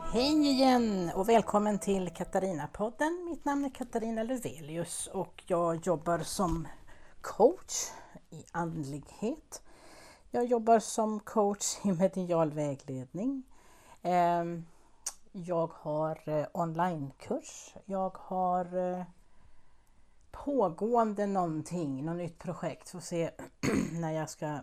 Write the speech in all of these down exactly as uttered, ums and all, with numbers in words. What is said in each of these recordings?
Hej igen och välkommen till Katarina-podden. Mitt namn är Katarina Lövelius och jag jobbar som coach i andlighet. Jag jobbar som coach i medial vägledning. Jag har onlinekurs. Jag har pågående någonting, något nytt projekt. Får se när jag ska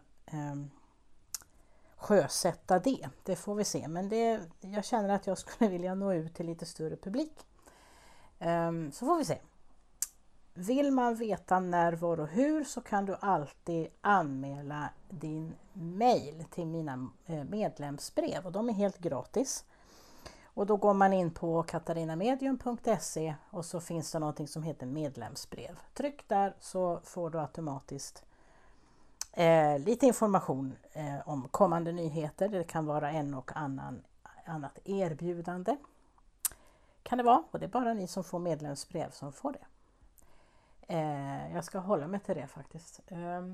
sjösätta det. Det får vi se. Men det, jag känner att jag skulle vilja nå ut till lite större publik. Um, så får vi se. Vill man veta när, var och hur så kan du alltid anmäla din mail till mina medlemsbrev. Och de är helt gratis. Och då går man in på katarinamedium punkt se och så finns det någonting som heter medlemsbrev. Tryck där så får du automatiskt Eh, lite information eh, om kommande nyheter. Det kan vara en och annan annat erbjudande. Kan det vara. Och det är bara ni som får medlemsbrev som får det. Eh, jag ska hålla mig till det faktiskt. Eh,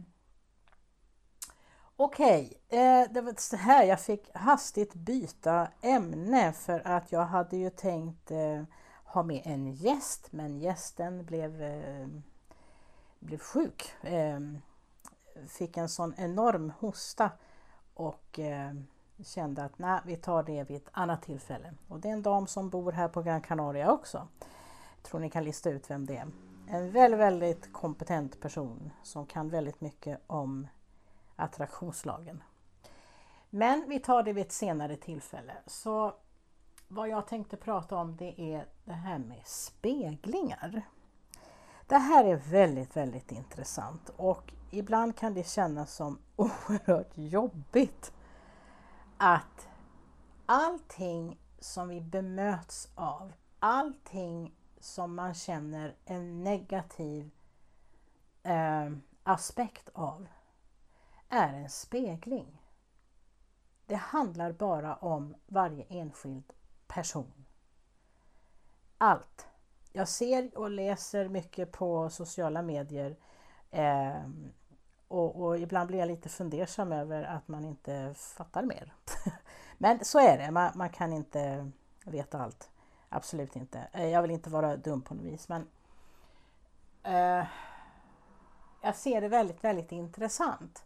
Okej, okay. eh, det var så här. Jag fick hastigt byta ämne för att jag hade ju tänkt eh, ha med en gäst. Men gästen blev, eh, blev sjuk. Eh, fick en sån enorm hosta och eh, kände att nej, vi tar det vid ett annat tillfälle. Och det är en dam som bor här på Gran Canaria också. Jag tror ni kan lista ut vem det är. En väldigt, väldigt kompetent person som kan väldigt mycket om attraktionslagen. Men vi tar det vid ett senare tillfälle. Så vad jag tänkte prata om det är det här med speglingar. Det här är väldigt, väldigt intressant och ibland kan det kännas som oerhört jobbigt att allting som vi bemöts av, allting som man känner en negativ eh, aspekt av är en spegling. Det handlar bara om varje enskild person. Allt. Jag ser och läser mycket på sociala medier eh, och, och ibland blir jag lite fundersam över att man inte fattar mer. Men så är det, man, man kan inte veta allt. Absolut inte. Jag vill inte vara dum på något vis, men eh, jag ser det väldigt, väldigt intressant.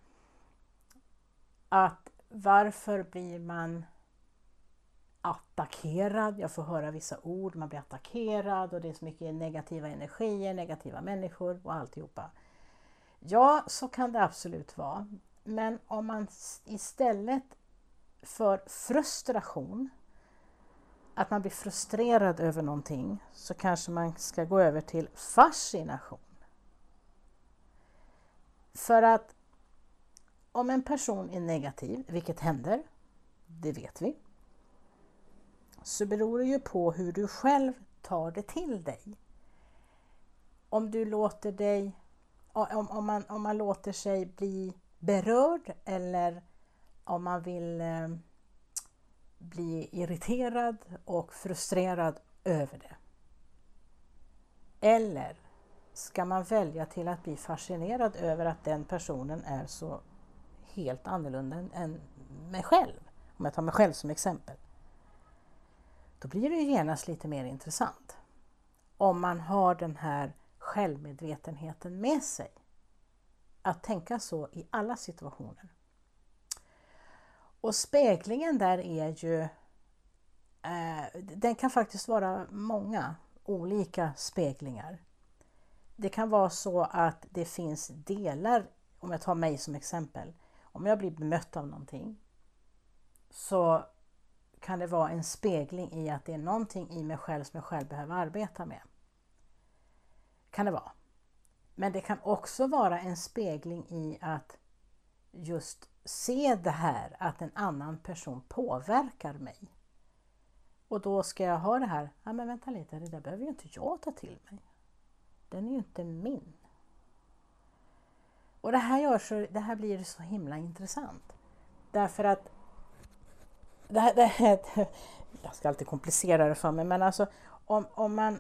Att varför blir man attackerad, jag får höra vissa ord, man blir attackerad och det är så mycket negativa energier, negativa människor och alltihopa. Ja, så kan det absolut vara. Men om man istället för frustration, att man blir frustrerad över någonting, så kanske man ska gå över till fascination. För att om en person är negativ, vilket händer, det vet vi, så beror det ju på hur du själv tar det till dig. Om du låter dig, om, om, man, om man låter sig bli berörd eller om man vill eh, bli irriterad och frustrerad över det. Eller ska man välja till att bli fascinerad över att den personen är så helt annorlunda än mig själv. Om jag tar mig själv som exempel. Då blir det ju genast lite mer intressant. Om man har den här självmedvetenheten med sig. Att tänka så i alla situationer. Och speglingen där är ju, eh, den kan faktiskt vara många olika speglingar. Det kan vara så att det finns delar, om jag tar mig som exempel. Om jag blir bemött av någonting så kan det vara en spegling i att det är någonting i mig själv som jag själv behöver arbeta med. Kan det vara. Men det kan också vara en spegling i att just se det här, att en annan person påverkar mig. Och då ska jag ha det här, ja men vänta lite, det där behöver ju inte jag ta till mig. Den är ju inte min. Och det här, gör så, det här blir så himla intressant. Därför att det här, det här, jag ska alltid komplicera det för mig, men alltså om, om man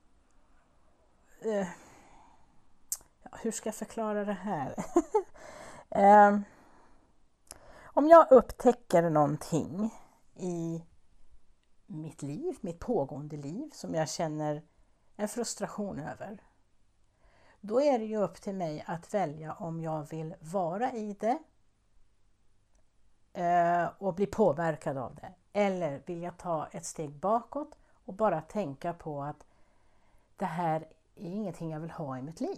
eh, ja, hur ska jag förklara det här? eh, om jag upptäcker någonting i mitt liv, mitt pågående liv som jag känner en frustration över. Då är det ju upp till mig att välja om jag vill vara i det eh, och bli påverkad av det. Eller vill jag ta ett steg bakåt och bara tänka på att det här är ingenting jag vill ha i mitt liv.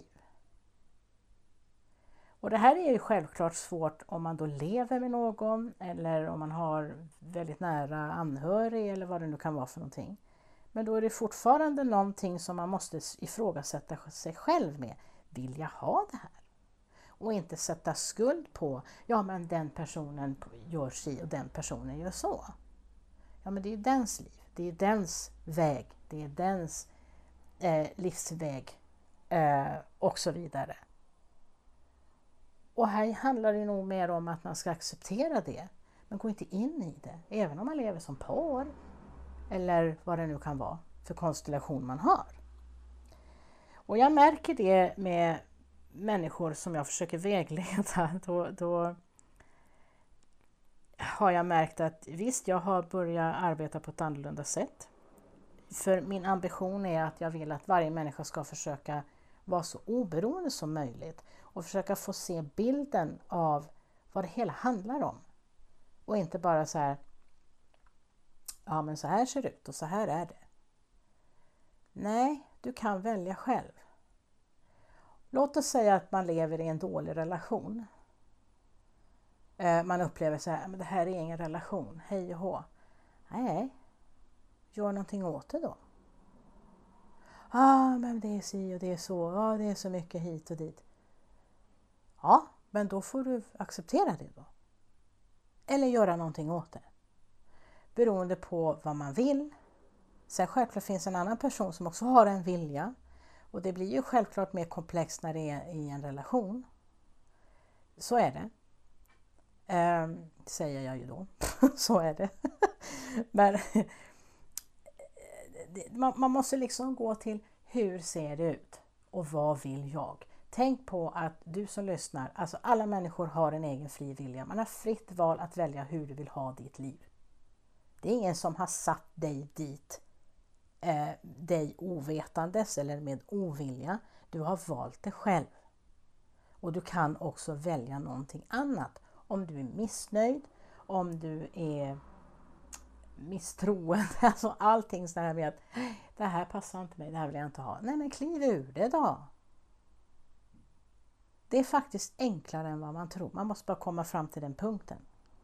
Och det här är ju självklart svårt om man då lever med någon eller om man har väldigt nära anhörig eller vad det nu kan vara för någonting. Men då är det fortfarande någonting som man måste ifrågasätta sig själv med. Vill jag ha det här? Och inte sätta skuld på, ja men den personen gör si och den personen gör så. Ja men det är ju dens liv, det är dens väg, det är dens eh, livsväg eh, och så vidare. Och här handlar det nog mer om att man ska acceptera det. Men gå inte in i det. Även om man lever som par. Eller vad det nu kan vara för konstellation man har. Och jag märker det med människor som jag försöker vägleda. Då, då har jag märkt att visst, jag har börjat arbeta på ett annorlunda sätt. För min ambition är att jag vill att varje människa ska försöka vara så oberoende som möjligt. Och försöka få se bilden av vad det hela handlar om. Och inte bara så här, ja men så här ser det ut och så här är det. Nej, du kan välja själv. Låt oss säga att man lever i en dålig relation. Man upplever så här, men det här är ingen relation, hej och hå. Nej, gör någonting åt det då. Ah, men det är si och det är så, ja ah, det är så mycket hit och dit. Ja, men då får du acceptera det då. Eller göra någonting åt det. Beroende på vad man vill. Sen självklart finns en annan person som också har en vilja. Och det blir ju självklart mer komplext när det är i en relation. Så är det. Ehm, säger jag ju då. Så är det. Men man, man måste liksom gå till hur ser det ut? Och vad vill jag? Tänk på att du som lyssnar, alltså alla människor har en egen fri vilja. Man har fritt val att välja hur du vill ha ditt liv. Det är ingen som har satt dig dit, eh, dig ovetandes eller med ovilja. Du har valt det själv. Och du kan också välja någonting annat. Om du är missnöjd, om du är misstroende, alltså allting så här med att det här passar inte mig, det här vill jag inte ha. Nej men kliv ur det då. Det är faktiskt enklare än vad man tror. Man måste bara komma fram till den punkten.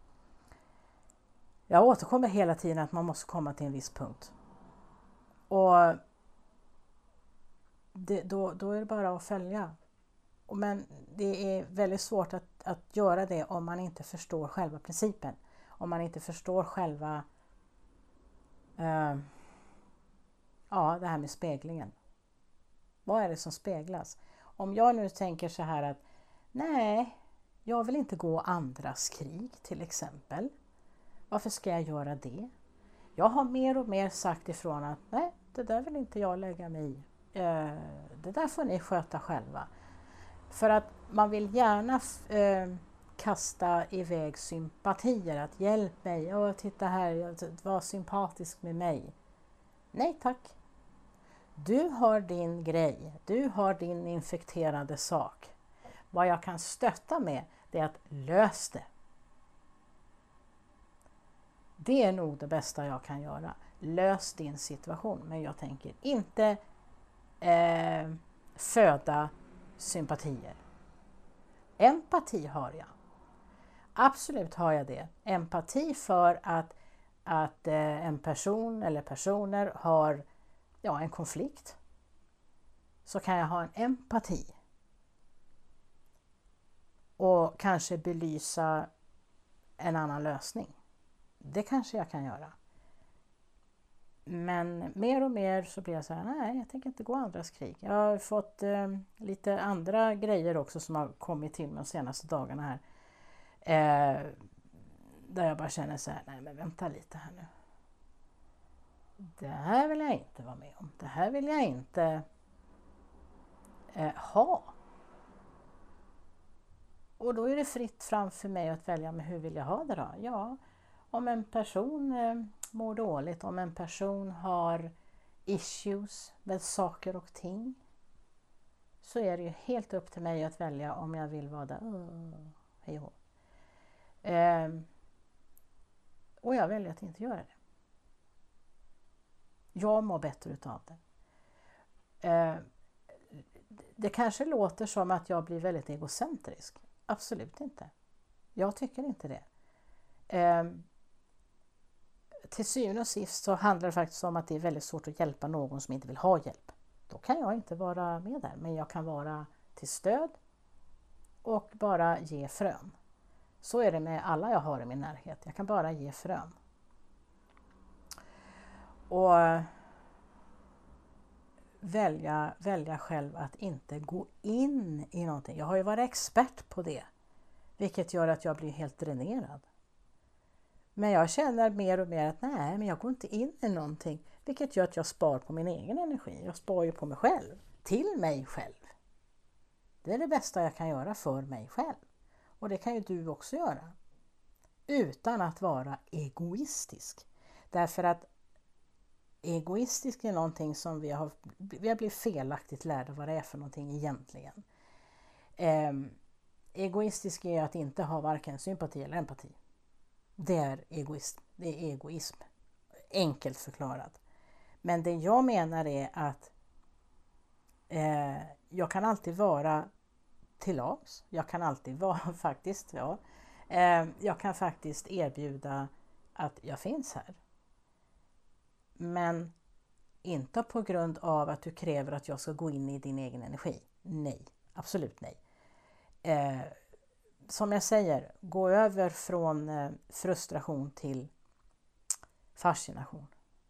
Jag återkommer hela tiden att man måste komma till en viss punkt. Och det, då, då är det bara att följa. Men det är väldigt svårt att, att göra det om man inte förstår själva principen. Om man inte förstår själva uh, ja, det här med speglingen. Vad är det som speglas? Om jag nu tänker så här att nej, jag vill inte gå andras krig till exempel. Varför ska jag göra det? Jag har mer och mer sagt ifrån att nej, det där vill inte jag lägga mig i. Uh, det där får ni sköta själva. För att man vill gärna uh, kasta iväg sympatier. Att hjälp mig, oh, titta här, var sympatisk med mig. Nej tack. Du har din grej, du har din infekterade sak. Vad jag kan stötta med det är att lösa det. Det är nog det bästa jag kan göra. Lös din situation. Men jag tänker inte eh, föda sympatier. Empati har jag. Absolut har jag det. Empati för att, att eh, en person eller personer har ja, en konflikt. Så kan jag ha en empati. Och kanske belysa en annan lösning. Det kanske jag kan göra. Men mer och mer så blir jag så här, nej jag tänker inte gå andras krig. Jag har fått eh, lite andra grejer också som har kommit till mig de senaste dagarna här. Eh, där jag bara känner så här, nej men vänta lite här nu. Det här vill jag inte vara med om. Det här vill jag inte eh, ha. Och då är det fritt fram för mig att välja med hur vill jag ha det då? Ja, om en person eh, mår dåligt, om en person har issues med saker och ting, så är det ju helt upp till mig att välja om jag vill vara där. Oh, hej och eh, och jag väljer att inte göra det. Jag mår bättre utav det. Eh, det kanske låter som att jag blir väldigt egocentrisk. Absolut inte. Jag tycker inte det. Eh, till syvende och sist så handlar det faktiskt om att det är väldigt svårt att hjälpa någon som inte vill ha hjälp. Då kan jag inte vara med där, men jag kan vara till stöd och bara ge frön. Så är det med alla jag har i min närhet. Jag kan bara ge frön. Och välja, välja själv att inte gå in i någonting. Jag har ju varit expert på det, vilket gör att jag blir helt dränerad. Men jag känner mer och mer att nej, men jag går inte in i någonting, vilket gör att jag spar på min egen energi. Jag spar ju på mig själv, till mig själv. Det är det bästa jag kan göra för mig själv. Och det kan ju du också göra. Utan att vara egoistisk. Därför att egoistisk är någonting som vi har, vi har blivit felaktigt lärda vad det är för någonting egentligen. Eh, egoistisk är att inte ha varken sympati eller empati. Det är egoism. Det är egoism. Enkelt förklarat. Men det jag menar är att eh, jag kan alltid vara till lags. Jag kan alltid vara faktiskt, ja. Eh, jag kan faktiskt erbjuda att jag finns här. Men inte på grund av att du kräver att jag ska gå in i din egen energi. Nej, absolut nej. Eh, som jag säger, gå över från eh, frustration till fascination.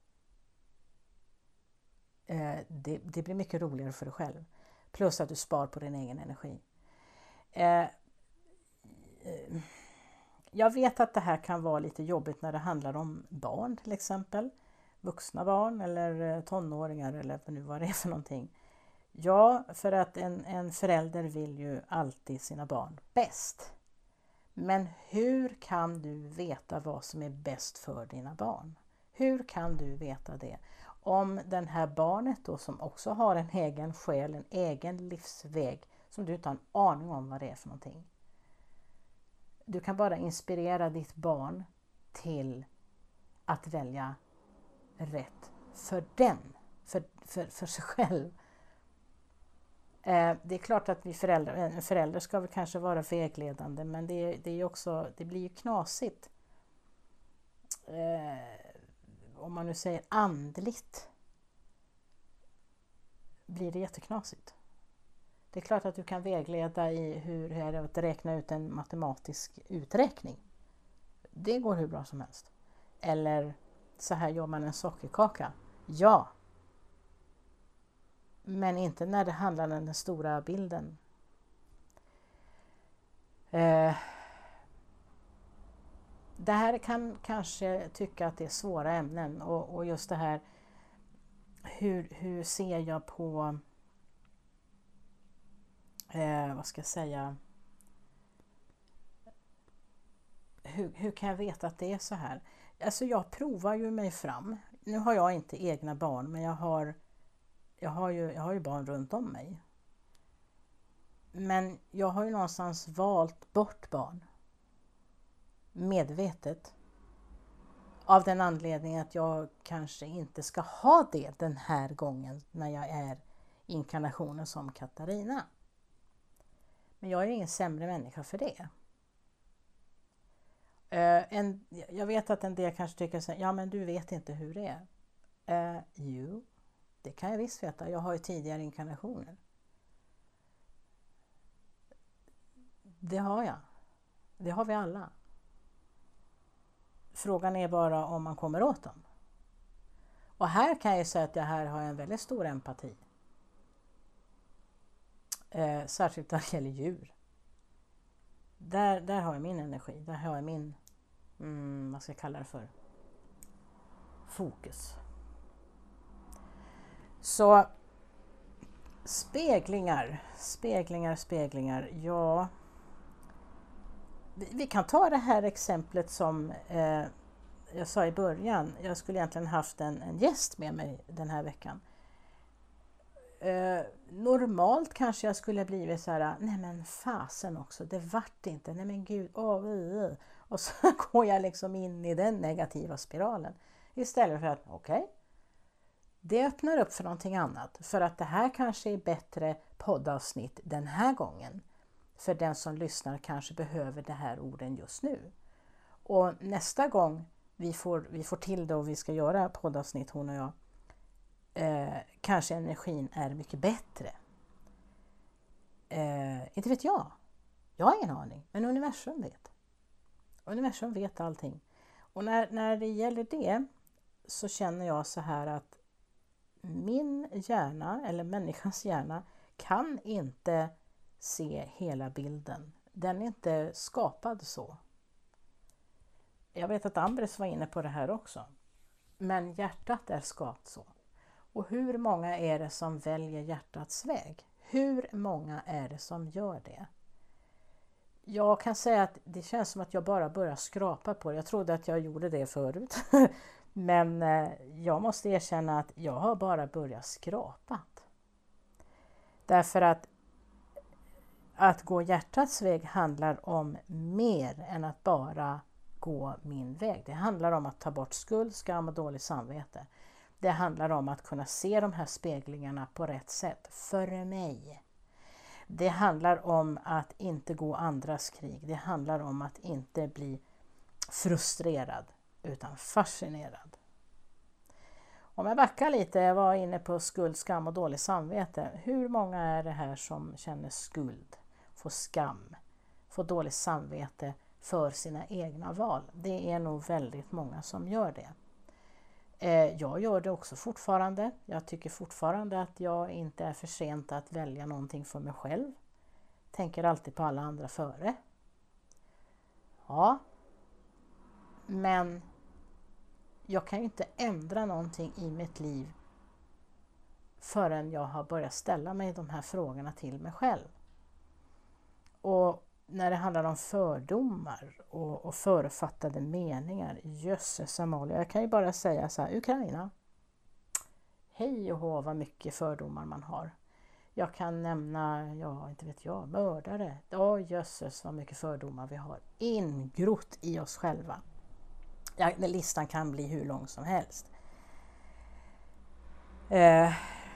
Eh, det, det blir mycket roligare för dig själv. Plus att du spar på din egen energi. Eh, jag vet att det här kan vara lite jobbigt när det handlar om barn till exempel. Vuxna barn eller tonåringar eller vad nu vad det är för någonting. Ja, för att en, en förälder vill ju alltid sina barn bäst. Men hur kan du veta vad som är bäst för dina barn? Hur kan du veta det? Om den här barnet då som också har en egen själ, en egen livsväg som du inte har en aning om vad det är för någonting. Du kan bara inspirera ditt barn till att välja rätt för den, för, för, för sig själv. Eh, det är klart att vi föräldrar, en förälder ska väl kanske vara vägledande, men det, det, är också, det blir ju knasigt. Eh, om man nu säger andligt blir det jätteknasigt. Det är klart att du kan vägleda i hur det är att räkna ut en matematisk uträkning. Det går hur bra som helst. Eller så här gör man en sockerkaka. Ja. Men inte när det handlar om den stora bilden. Eh, det här kan kanske tycka att det är svåra ämnen. Och, och just det här, hur, hur ser jag på, eh, vad ska jag säga, hur, hur kan jag veta att det är så här? Alltså jag provar ju mig fram. Nu har jag inte egna barn, men jag har Jag har, ju, jag har ju barn runt om mig. Men jag har ju någonstans valt bort barn. Medvetet. Av den anledningen att jag kanske inte ska ha det den här gången när jag är inkarnationen som Katarina. Men jag är ingen sämre människa för det. Uh, en, jag vet att en del kanske tycker så här, ja men du vet inte hur det är. Uh, jo. Det kan jag visst veta. Jag har ju tidigare inkarnationer. Det har jag. Det har vi alla. Frågan är bara om man kommer åt dem. Och här kan jag säga att jag här har en väldigt stor empati. Eh, särskilt när det gäller djur. Där, där har jag min energi. Där har jag min, mm, vad ska jag kalla det för? Fokus. Så speglingar, speglingar, speglingar, ja. Vi, vi kan ta det här exemplet som eh, jag sa i början, jag skulle egentligen haft en, en gäst med mig den här veckan. Eh, normalt kanske jag skulle blivit så här, nej men fasen också, det vart inte, nej men gud, åh, uh, uh. Och så går jag liksom in i den negativa spiralen. Istället för att, okej, okay, det öppnar upp för någonting annat. För att det här kanske är bättre poddavsnitt den här gången. För den som lyssnar kanske behöver det här orden just nu. Och nästa gång vi får, vi får till det och vi ska göra poddavsnitt, hon och jag, eh, kanske energin är mycket bättre. Eh, inte vet jag. Jag har ingen aning, men universum vet. Universum vet allting. Och när, när det gäller det så känner jag så här att min hjärna, eller människans hjärna, kan inte se hela bilden. Den är inte skapad så. Jag vet att Ambres var inne på det här också. Men hjärtat är skapat så. Och hur många är det som väljer hjärtats väg? Hur många är det som gör det? Jag kan säga att det känns som att jag bara börjar skrapa på det. Jag trodde att jag gjorde det förut. Men jag måste erkänna att jag har bara börjat skrapa. Därför att att gå hjärtats väg handlar om mer än att bara gå min väg. Det handlar om att ta bort skuld, skam och dåligt samvete. Det handlar om att kunna se de här speglingarna på rätt sätt för mig. Det handlar om att inte gå andras krig. Det handlar om att inte bli frustrerad utan fascinerad. Om jag backar lite, jag var inne på skuld, skam och dåligt samvete. Hur många är det här som känner skuld, får skam, får dåligt samvete för sina egna val? Det är nog väldigt många som gör det. Jag gör det också fortfarande. Jag tycker fortfarande att jag inte är för sent att välja någonting för mig själv. Tänker alltid på alla andra före. Ja. Men jag kan ju inte ändra någonting i mitt liv förrän jag har börjat ställa mig de här frågorna till mig själv. Och när det handlar om fördomar och, och författade meningar, jösses Amalia, jag kan ju bara säga så här, Ukraina, hej och hå vad mycket fördomar man har. Jag kan nämna, ja inte vet jag, mördare, ja jösses vad mycket fördomar vi har ingrott i oss själva. Ja, listan kan bli hur lång som helst. Eh,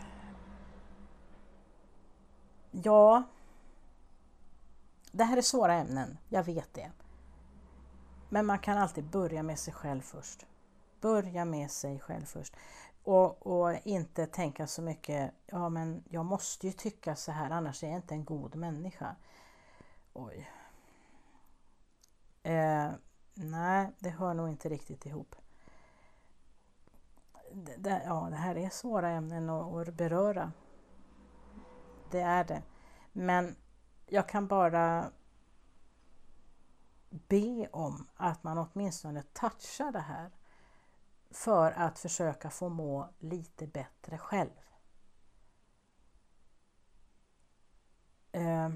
ja, det här är svåra ämnen, jag vet det. Men man kan alltid börja med sig själv först. Börja med sig själv först. Och, och inte tänka så mycket, ja men jag måste ju tycka så här, annars är jag inte en god människa. Oj. Eh, nej, det hör nog inte riktigt ihop. Det, det, ja, det här är svåra ämnen att, att beröra. Det är det. Men jag kan bara be om att man åtminstone touchar det här för att försöka få må lite bättre själv. Eh,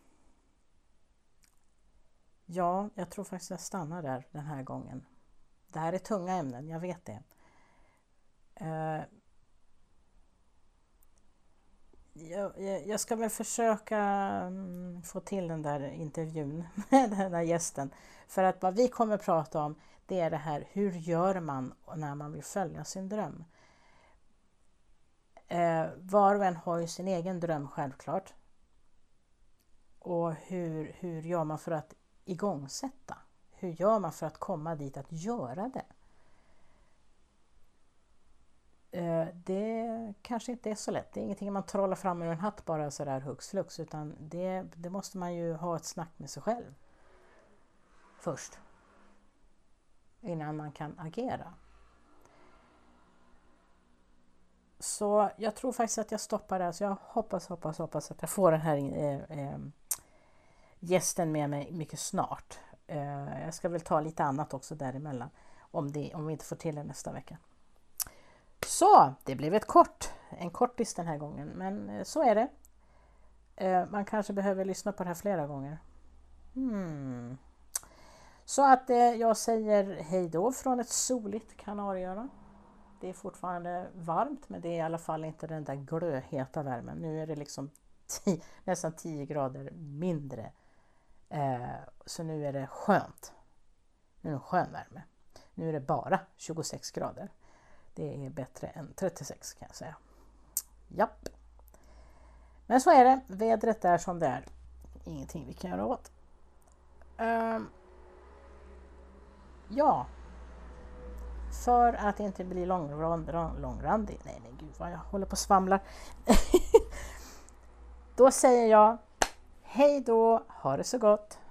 ja, jag tror faktiskt jag stannar där den här gången. Det här är tunga ämnen, jag vet det. Eh, Jag, jag ska väl försöka få till den där intervjun med den där gästen. För att vad vi kommer att prata om, det är det här, hur gör man när man vill följa sin dröm? Eh, var och en har ju sin egen dröm självklart. Och hur, hur gör man för att igångsätta? Hur gör man för att komma dit att göra det? Det kanske inte är så lätt. Det är ingenting man trollar fram ur en hatt bara så där hux flux, utan det, det måste man ju ha ett snack med sig själv först innan man kan agera. Så jag tror faktiskt att jag stoppar där, så jag hoppas, hoppas, hoppas att jag får den här eh, eh, gästen med mig mycket snart. Eh, jag ska väl ta lite annat också däremellan om, det, om vi inte får till det nästa vecka. Så, det blev ett kort, en kortis den här gången, men så är det. Man kanske behöver lyssna på det här flera gånger. Hmm. Så att eh, jag säger hej då från ett soligt Kanarieöarna. Det är fortfarande varmt, men det är i alla fall inte den där glödheta värmen. Nu är det liksom tio, nästan tio grader mindre. Eh, så nu är det skönt. Nu är det skön värme. Nu är det bara tjugosex grader. Det är bättre än trettiosex kan jag säga. Japp. Men så är det. Vädret är som det är. Ingenting vi kan göra åt. Um, ja. För att inte bli långrand, långrandig. Nej men gud vad jag håller på och svamlar. Då säger jag hej då. Ha det så gott.